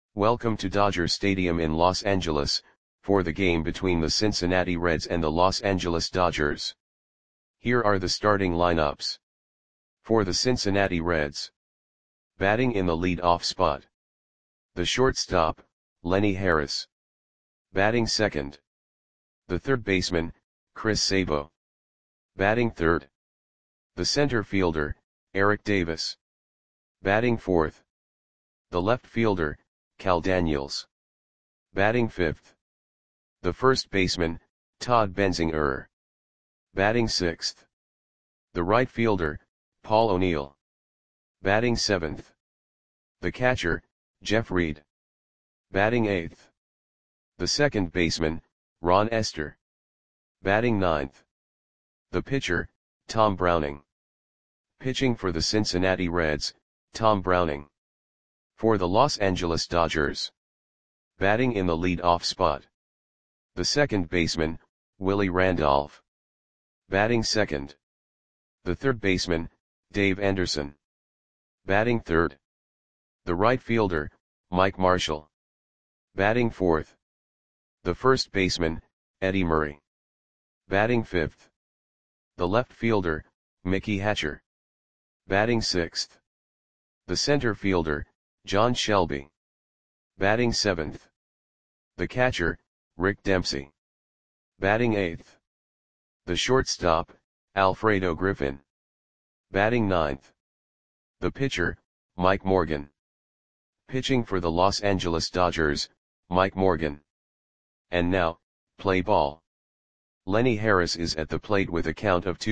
Welcome to Dodger Stadium in Los Angeles, for the game between the Cincinnati Reds and the Los Angeles Dodgers. Here are the starting lineups. For the Cincinnati Reds. Batting in the lead-off spot. The shortstop, Lenny Harris. Batting second. The third baseman, Chris Sabo. Batting third. The center fielder, Eric Davis. Batting fourth. The left fielder, Cal Daniels. Batting fifth. The first baseman, Todd Benzinger. Batting sixth. The right fielder, Paul O'Neill. Batting seventh. The catcher, Jeff Reed. Batting eighth. The second baseman, Ron Estes. Batting ninth. The pitcher, Tom Browning. Pitching for the Cincinnati Reds, Tom Browning. For the Los Angeles Dodgers. Batting in the lead-off spot. The second baseman, Willie Randolph. Batting second. The third baseman, Dave Anderson. Batting third. The right fielder, Mike Marshall. Batting fourth. The first baseman, Eddie Murray. Batting fifth. The left fielder, Mickey Hatcher. Batting sixth. The center fielder, John Shelby. Batting seventh. The catcher, Rick Dempsey. Batting eighth. The shortstop, Alfredo Griffin. Batting ninth. The pitcher, Mike Morgan. Pitching for the Los Angeles Dodgers, Mike Morgan. And now, play ball. Lenny Harris is at the plate with a count of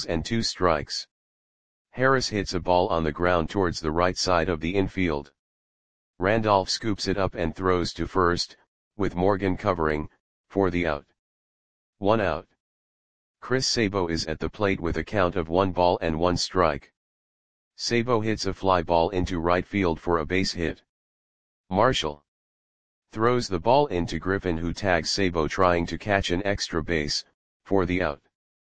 2-2. Harris hits a ball on the ground towards the right side of the infield. Randolph scoops it up and throws to first, with Morgan covering, for the out. 1 out. Chris Sabo is at the plate with a count of 1-1. Sabo hits a fly ball into right field for a base hit. Marshall throws the ball into Griffin, who tags Sabo trying to catch an extra base, for the out.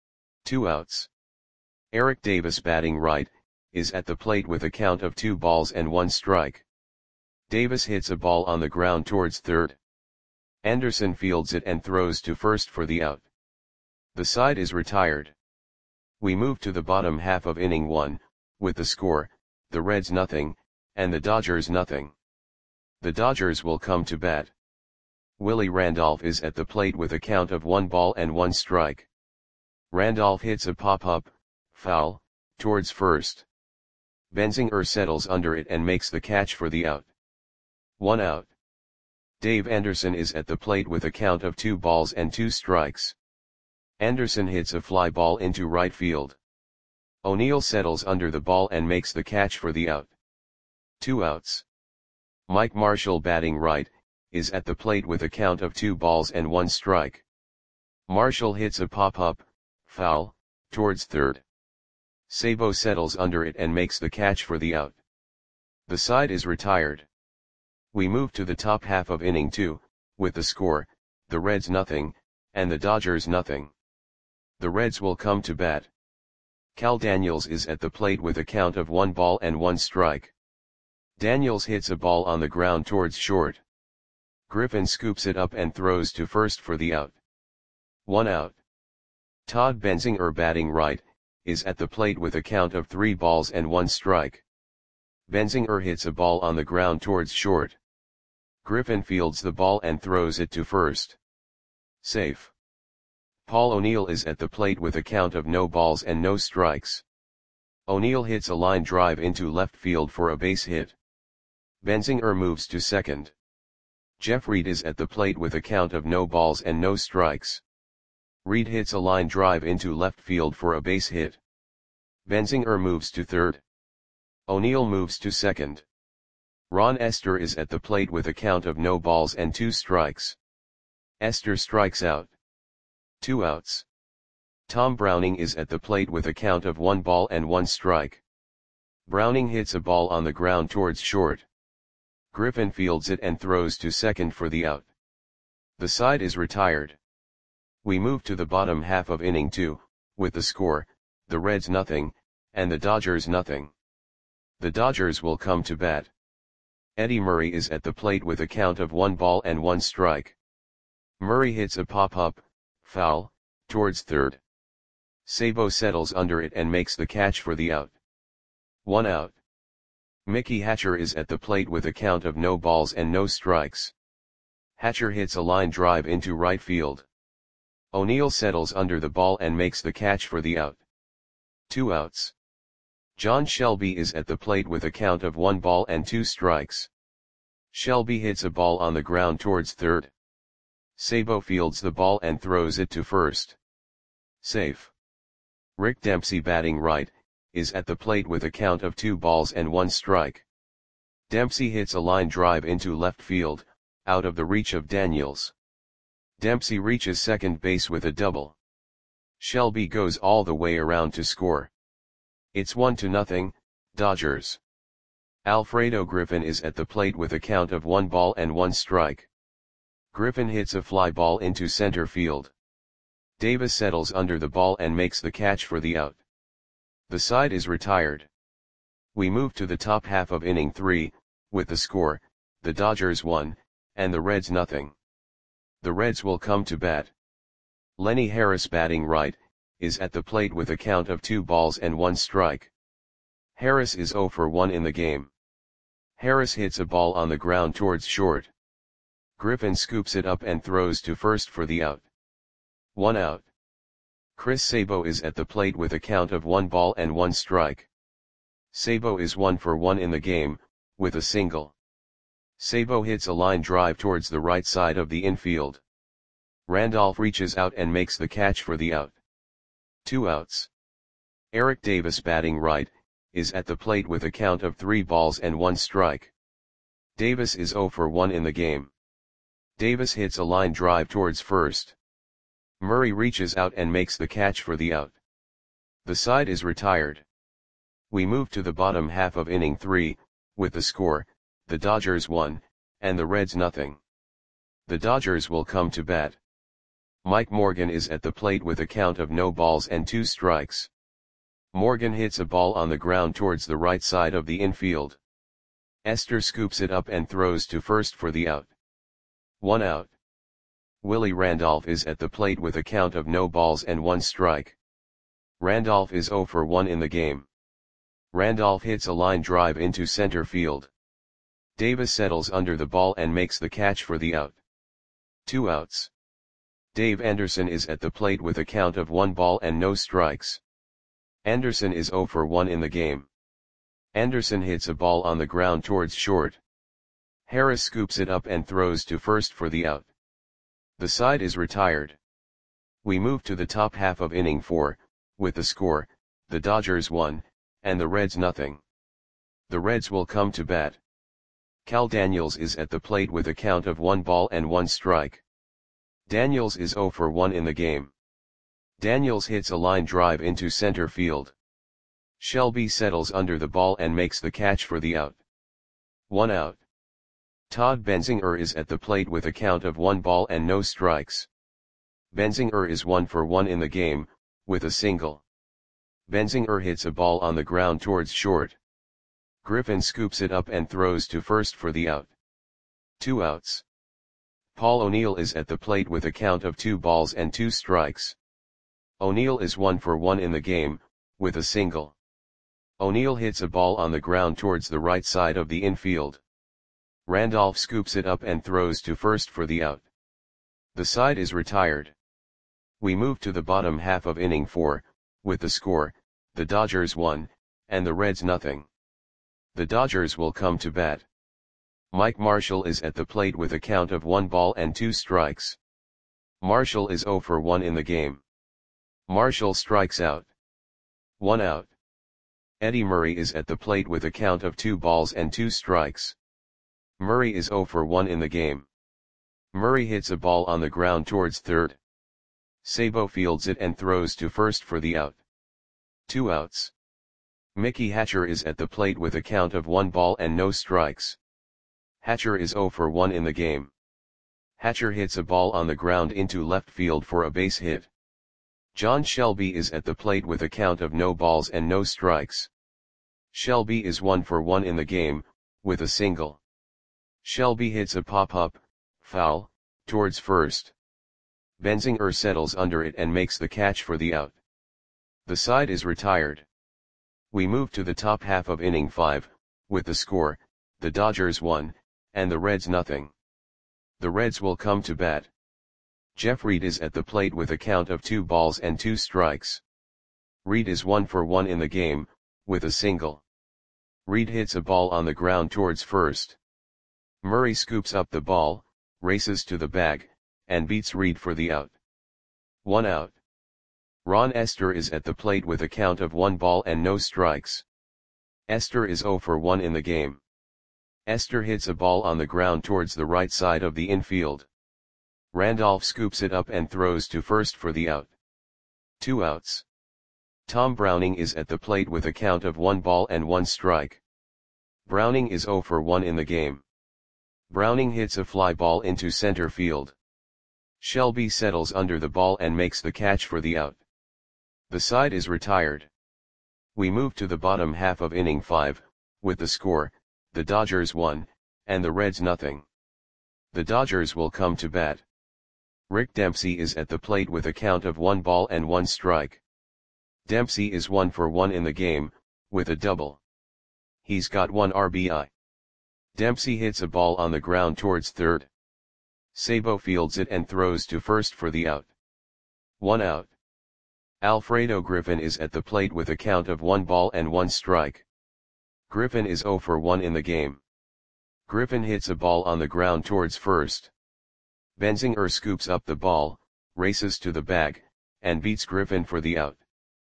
2 outs. Eric Davis, batting right, is at the plate with a count of 2-1. Davis hits a ball on the ground towards third. Anderson fields it and throws to first for the out. The side is retired. We move to the bottom half of inning 1, with the score, the Reds 0, and the Dodgers 0. The Dodgers will come to bat. Willie Randolph is at the plate with a count of 1-1. Randolph hits a pop-up, foul, towards first. Benzinger settles under it and makes the catch for the out. 1 out. Dave Anderson is at the plate with a count of 2-2. Anderson hits a fly ball into right field. O'Neill settles under the ball and makes the catch for the out. 2 outs. Mike Marshall, batting right, is at the plate with a count of 2-1. Marshall hits a pop-up, foul, towards third. Sabo settles under it and makes the catch for the out. The side is retired. We move to the top half of inning 2, with the score, the Reds 0, and the Dodgers 0. The Reds will come to bat. Cal Daniels is at the plate with a count of 1-1. Daniels hits a ball on the ground towards short. Griffin scoops it up and throws to first for the out. 1 out. Todd Benzinger, batting right, is at the plate with a count of 3-1. Benzinger hits a ball on the ground towards short. Griffin fields the ball and throws it to first. Safe. Paul O'Neill is at the plate with a count of 0-0. O'Neill hits a line drive into left field for a base hit. Benzinger moves to second. Jeff Reed is at the plate with a count of 0-0. Reed hits a line drive into left field for a base hit. Benzinger moves to third. O'Neill moves to second. Ron Estes is at the plate with a count of 0-2. Estes strikes out. 2 outs. Tom Browning is at the plate with a count of 1-1. Browning hits a ball on the ground towards short. Griffin fields it and throws to second for the out. The side is retired. We move to the bottom half of inning 2, with the score, the Reds 0, and the Dodgers 0. The Dodgers will come to bat. Eddie Murray is at the plate with a count of 1 ball and 1 strike. Murray hits a pop-up, foul, towards third. Sabo settles under it and makes the catch for the out. 1 out. Mickey Hatcher is at the plate with a count of no balls and no strikes. Hatcher hits a line drive into right field. O'Neill settles under the ball and makes the catch for the out. 2 outs. John Shelby is at the plate with a count of 1 ball and 2 strikes. Shelby hits a ball on the ground towards third. Sabo fields the ball and throws it to first. Safe. Rick Dempsey, batting right, is at the plate with a count of 2 balls and 1 strike. Dempsey hits a line drive into left field, out of the reach of Daniels. Dempsey reaches second base with a double. Shelby goes all the way around to score. It's 1-0, Dodgers. Alfredo Griffin is at the plate with a count of 1 ball and 1 strike. Griffin hits a fly ball into center field. Davis settles under the ball and makes the catch for the out. The side is retired. We move to the top half of inning 3, with the score, the Dodgers 1, and the Reds 0. The Reds will come to bat. Lenny Harris, batting right, is at the plate with a count of 2 balls and 1 strike. Harris is 0 for 1 in the game. Harris hits a ball on the ground towards short. Griffin scoops it up and throws to first for the out. 1 out. Chris Sabo is at the plate with a count of 1 ball and 1 strike. Sabo is 1 for 1 in the game, with a single. Sabo hits a line drive towards the right side of the infield. Randolph reaches out and makes the catch for the out. 2 outs. Eric Davis, batting right, is at the plate with a count of 3 balls and 1 strike. Davis is 0 for 1 in the game. Davis hits a line drive towards first. Murray reaches out and makes the catch for the out. The side is retired. We move to the bottom half of inning 3, with the score, the Dodgers 1, and the Reds 0. The Dodgers will come to bat. Mike Morgan is at the plate with a count of no balls and 2 strikes. Morgan hits a ball on the ground towards the right side of the infield. Esther scoops it up and throws to first for the out. 1 out. Willie Randolph is at the plate with a count of no balls and 1 strike. Randolph is 0 for 1 in the game. Randolph hits a line drive into center field. Davis settles under the ball and makes the catch for the out. 2 outs. Dave Anderson is at the plate with a count of 1 ball and no strikes. Anderson is 0 for 1 in the game. Anderson hits a ball on the ground towards short. Harris scoops it up and throws to first for the out. The side is retired. We move to the top half of inning 4, with the score, the Dodgers 1, and the Reds 0. The Reds will come to bat. Cal Daniels is at the plate with a count of 1 ball and 1 strike. Daniels is 0 for 1 in the game. Daniels hits a line drive into center field. Shelby settles under the ball and makes the catch for the out. 1 out. Todd Benzinger is at the plate with a count of 1 ball and no strikes. Benzinger is 1 for 1 in the game, with a single. Benzinger hits a ball on the ground towards short. Griffin scoops it up and throws to first for the out. 2 outs. Paul O'Neill is at the plate with a count of 2 balls and 2 strikes. O'Neill is 1 for 1 in the game, with a single. O'Neill hits a ball on the ground towards the right side of the infield. Randolph scoops it up and throws to first for the out. The side is retired. We move to the bottom half of inning 4, with the score, the Dodgers 1, and the Reds 0. The Dodgers will come to bat. Mike Marshall is at the plate with a count of 1 ball and 2 strikes. Marshall is 0 for 1 in the game. Marshall strikes out. 1 out. Eddie Murray is at the plate with a count of 2 balls and 2 strikes. Murray is 0 for 1 in the game. Murray hits a ball on the ground towards third. Sabo fields it and throws to first for the out. 2 outs. Mickey Hatcher is at the plate with a count of 1 ball and no strikes. Hatcher is 0 for 1 in the game. Hatcher hits a ball on the ground into left field for a base hit. John Shelby is at the plate with a count of no balls and no strikes. Shelby is 1 for 1 in the game, with a single. Shelby hits a pop-up, foul, towards first. Benzinger settles under it and makes the catch for the out. The side is retired. We move to the top half of inning 5, with the score, the Dodgers 1, and the Reds nothing. The Reds will come to bat. Jeff Reed is at the plate with a count of 2 balls and 2 strikes. Reed is 1 for 1 in the game, with a single. Reed hits a ball on the ground towards first. Murray scoops up the ball, races to the bag, and beats Reed for the out. 1 out. Ron Estes is at the plate with a count of 1 ball and no strikes. Estes is 0 for 1 in the game. Estes hits a ball on the ground towards the right side of the infield. Randolph scoops it up and throws to first for the out. 2 outs. Tom Browning is at the plate with a count of 1 ball and 1 strike. Browning is 0 for 1 in the game. Browning hits a fly ball into center field. Shelby settles under the ball and makes the catch for the out. The side is retired. We move to the bottom half of inning 5, with the score, the Dodgers 1, and the Reds nothing. The Dodgers will come to bat. Rick Dempsey is at the plate with a count of 1 ball and 1 strike. Dempsey is 1 for 1 in the game, with a double. He's got 1 RBI. Dempsey hits a ball on the ground towards third. Sabo fields it and throws to first for the out. 1 out. Alfredo Griffin is at the plate with a count of 1 ball and 1 strike. Griffin is 0 for 1 in the game. Griffin hits a ball on the ground towards first. Benzinger scoops up the ball, races to the bag, and beats Griffin for the out.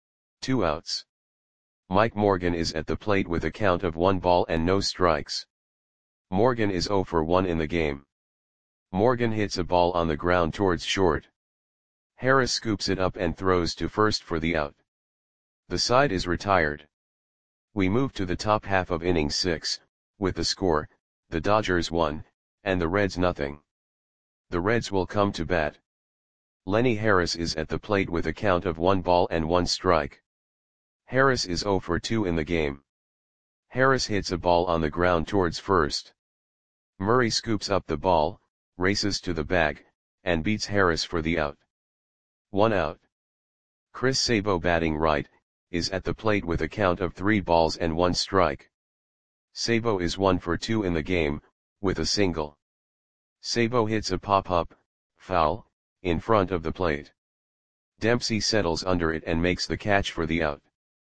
2 outs. Mike Morgan is at the plate with a count of 1 ball and no strikes. Morgan is 0 for 1 in the game. Morgan hits a ball on the ground towards short. Harris scoops it up and throws to first for the out. The side is retired. We move to the top half of inning 6, with the score, the Dodgers 1, and the Reds nothing. The Reds will come to bat. Lenny Harris is at the plate with a count of 1 ball and 1 strike. Harris is 0 for 2 in the game. Harris hits a ball on the ground towards first. Murray scoops up the ball, races to the bag, and beats Harris for the out. 1 out. Chris Sabo batting right, is at the plate with a count of 3 balls and 1 strike. Sabo is 1 for 2 in the game, with a single. Sabo hits a pop-up, foul, in front of the plate. Dempsey settles under it and makes the catch for the out.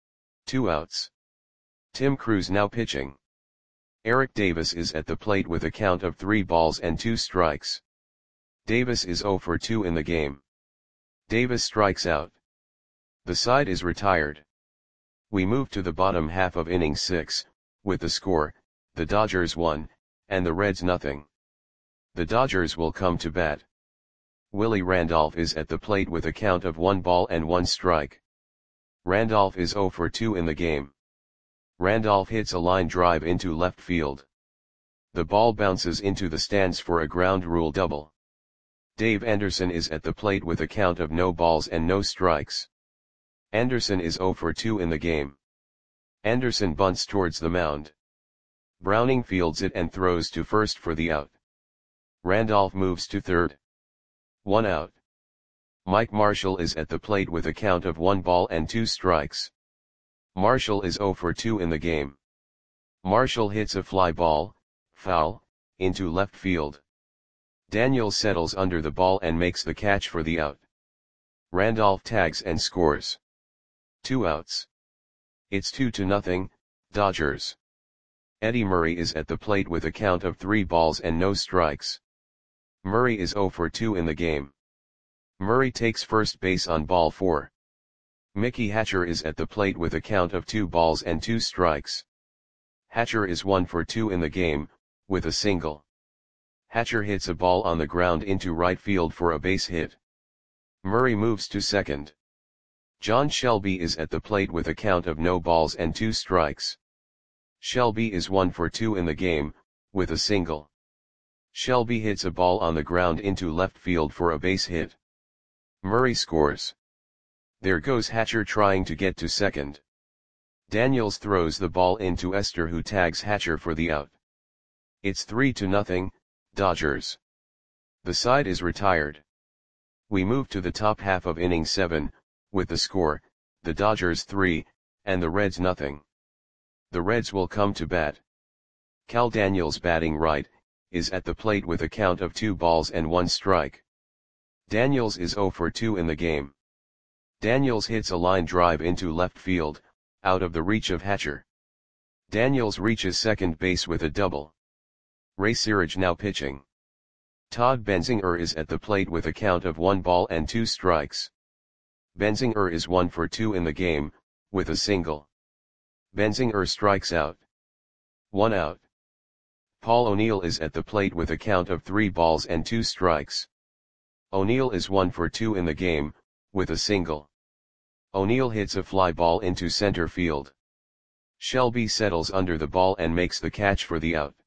2 outs. Tim Crews now pitching. Eric Davis is at the plate with a count of 3 balls and 2 strikes. Davis is 0 for 2 in the game. Davis strikes out. The side is retired. We move to the bottom half of inning 6, with the score, the Dodgers 1, and the Reds nothing. The Dodgers will come to bat. Willie Randolph is at the plate with a count of 1 ball and 1 strike. Randolph is 0 for 2 in the game. Randolph hits a line drive into left field. The ball bounces into the stands for a ground rule double. Dave Anderson is at the plate with a count of no balls and no strikes. Anderson is 0 for 2 in the game. Anderson bunts towards the mound. Browning fields it and throws to first for the out. Randolph moves to third. 1 out. Mike Marshall is at the plate with a count of 1 ball and 2 strikes. Marshall is 0 for 2 in the game. Marshall hits a fly ball, foul, into left field. Daniel settles under the ball and makes the catch for the out. Randolph tags and scores. 2 outs. It's 2-0, Dodgers. Eddie Murray is at the plate with a count of 3 balls and no strikes. Murray is 0 for 2 in the game. Murray takes first base on ball 4. Mickey Hatcher is at the plate with a count of 2 balls and 2 strikes. Hatcher is 1 for 2 in the game, with a single. Hatcher hits a ball on the ground into right field for a base hit. Murray moves to second. John Shelby is at the plate with a count of no balls and 2 strikes. Shelby is 1 for 2 in the game, with a single. Shelby hits a ball on the ground into left field for a base hit. Murray scores. There goes Hatcher trying to get to second. Daniels throws the ball into Estes who tags Hatcher for the out. It's 3-0, Dodgers. The side is retired. We move to the top half of inning 7, with the score, the Dodgers 3, and the Reds nothing. The Reds will come to bat. Cal Daniels, batting right, is at the plate with a count of 2-1 strike. Daniels is 0 for 2 in the game. Daniels hits a line drive into left field, out of the reach of Hatcher. Daniels reaches second base with a double. Ray Searage now pitching. Todd Benzinger is at the plate with a count of 1-2 strikes. Benzinger is 1 for 2 in the game, with a single. Benzinger strikes out. 1 out. Paul O'Neill is at the plate with a count of 3-2 strikes. O'Neill is 1 for 2 in the game, with a single. O'Neill hits a fly ball into center field. Shelby settles under the ball and makes the catch for the out.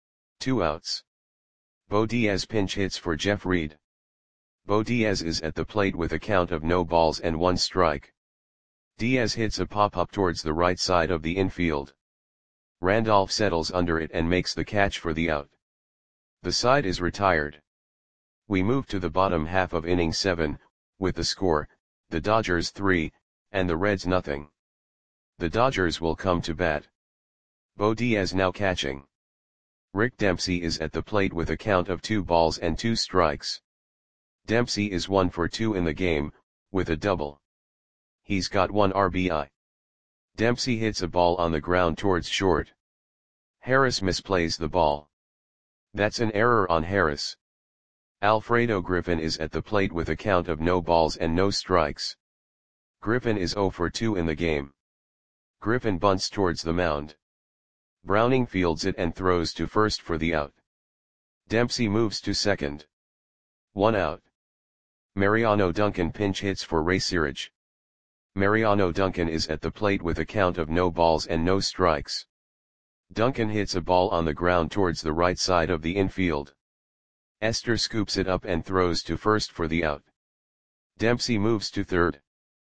2 outs. Bo Diaz pinch hits for Jeff Reed. Bo Diaz is at the plate with a count of 0-1 strike. Diaz hits a pop-up towards the right side of the infield. Randolph settles under it and makes the catch for the out. The side is retired. We move to the bottom half of inning 7, with the score, the Dodgers 3, and the Reds nothing. The Dodgers will come to bat. Bo Diaz now catching. Rick Dempsey is at the plate with a count of 2-2 strikes. Dempsey is 1 for 2 in the game, with a double. He's got 1 RBI. Dempsey hits a ball on the ground towards short. Harris misplays the ball. That's an error on Harris. Alfredo Griffin is at the plate with a count of 0 strikes. Griffin is 0 for 2 in the game. Griffin bunts towards the mound. Browning fields it and throws to first for the out. Dempsey moves to second. 1 out. Mariano Duncan pinch hits for Ray Searage. Mariano Duncan is at the plate with a count of 0 strikes. Duncan hits a ball on the ground towards the right side of the infield. Esther scoops it up and throws to first for the out. Dempsey moves to third.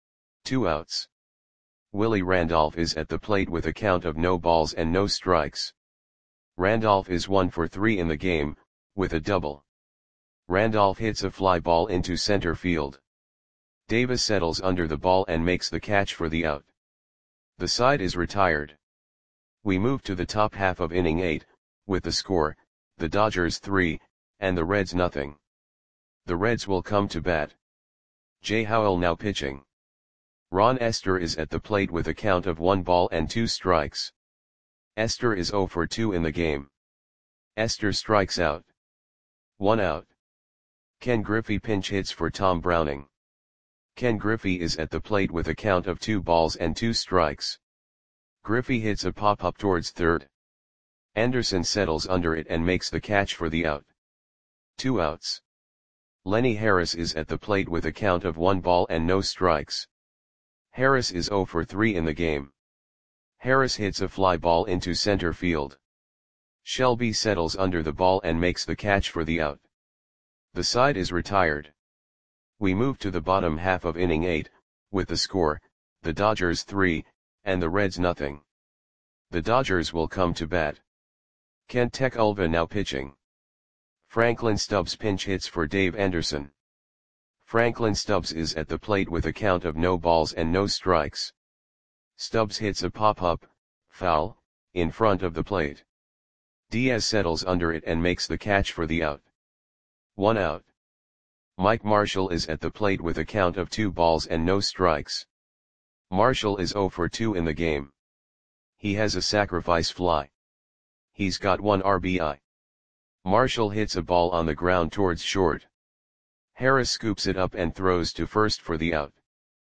2 outs. Willie Randolph is at the plate with a count of 0 strikes. Randolph is 1 for 3 in the game, with a double. Randolph hits a fly ball into center field. Davis settles under the ball and makes the catch for the out. The side is retired. We move to the top half of inning 8, with the score, the Dodgers 3, and the Reds nothing. The Reds will come to bat. Jay Howell now pitching. Ron Esther is at the plate with a count of 1-2 strikes. Esther is 0 for 2 in the game. Esther strikes out. 1 out. Ken Griffey pinch hits for Tom Browning. Ken Griffey is at the plate with a count of 2 strikes. Griffey hits a pop-up towards third. Anderson settles under it and makes the catch for the out. 2 outs. Lenny Harris is at the plate with a count of 1 strikes. Harris is 0 for 3 in the game. Harris hits a fly ball into center field. Shelby settles under the ball and makes the catch for the out. The side is retired. We move to the bottom half of inning 8, with the score, the Dodgers 3, and the Reds nothing. The Dodgers will come to bat. Kent Tekulve now pitching. Franklin Stubbs pinch hits for Dave Anderson. Franklin Stubbs is at the plate with a count of 0 strikes. Stubbs hits a pop-up, foul, in front of the plate. Diaz settles under it and makes the catch for the out. 1 out. Mike Marshall is at the plate with a count of 2 strikes. Marshall is 0 for 2 in the game. He has a sacrifice fly. He's got 1 RBI. Marshall hits a ball on the ground towards short. Harris scoops it up and throws to first for the out.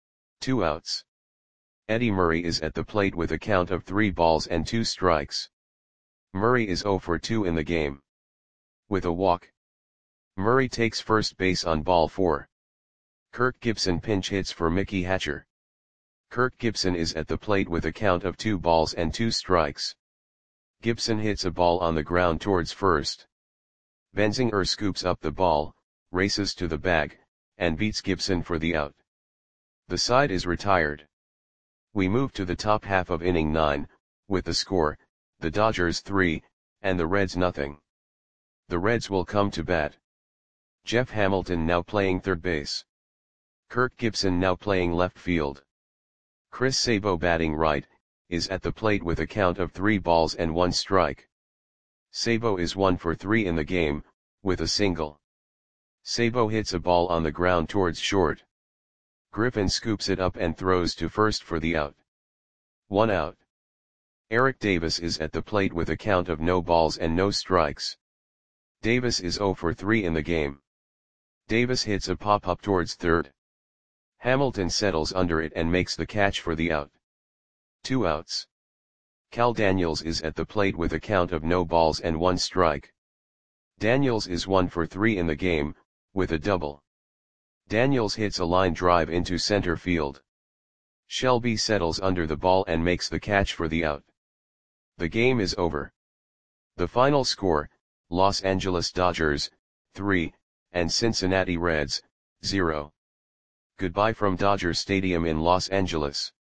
2 outs. Eddie Murray is at the plate with a count of 3 strikes. Murray is 0 for 2 in the game. With a walk. Murray takes first base on ball 4. Kirk Gibson pinch hits for Mickey Hatcher. Kirk Gibson is at the plate with a count of 2 strikes. Gibson hits a ball on the ground towards first. Benzinger scoops up the ball, races to the bag, and beats Gibson for the out. The side is retired. We move to the top half of inning 9, with the score, the Dodgers 3, and the Reds nothing. The Reds will come to bat. Jeff Hamilton now playing third base. Kirk Gibson now playing left field. Chris Sabo batting right, is at the plate with a count of 3 balls and 1 strike. Sabo is 1 for 3 in the game, with a single. Sabo hits a ball on the ground towards short. Griffin scoops it up and throws to first for the out. 1 out. Eric Davis is at the plate with a count of no balls and no strikes. Davis is 0 for 3 in the game. Davis hits a pop-up towards third. Hamilton settles under it and makes the catch for the out. 2 outs. Cal Daniels is at the plate with a count of no balls and 1 strike. Daniels is 1 for 3 in the game, with a double. Daniels hits a line drive into center field. Shelby settles under the ball and makes the catch for the out. The game is over. The final score, Los Angeles Dodgers, 3, and Cincinnati Reds, 0. Goodbye from Dodger Stadium in Los Angeles.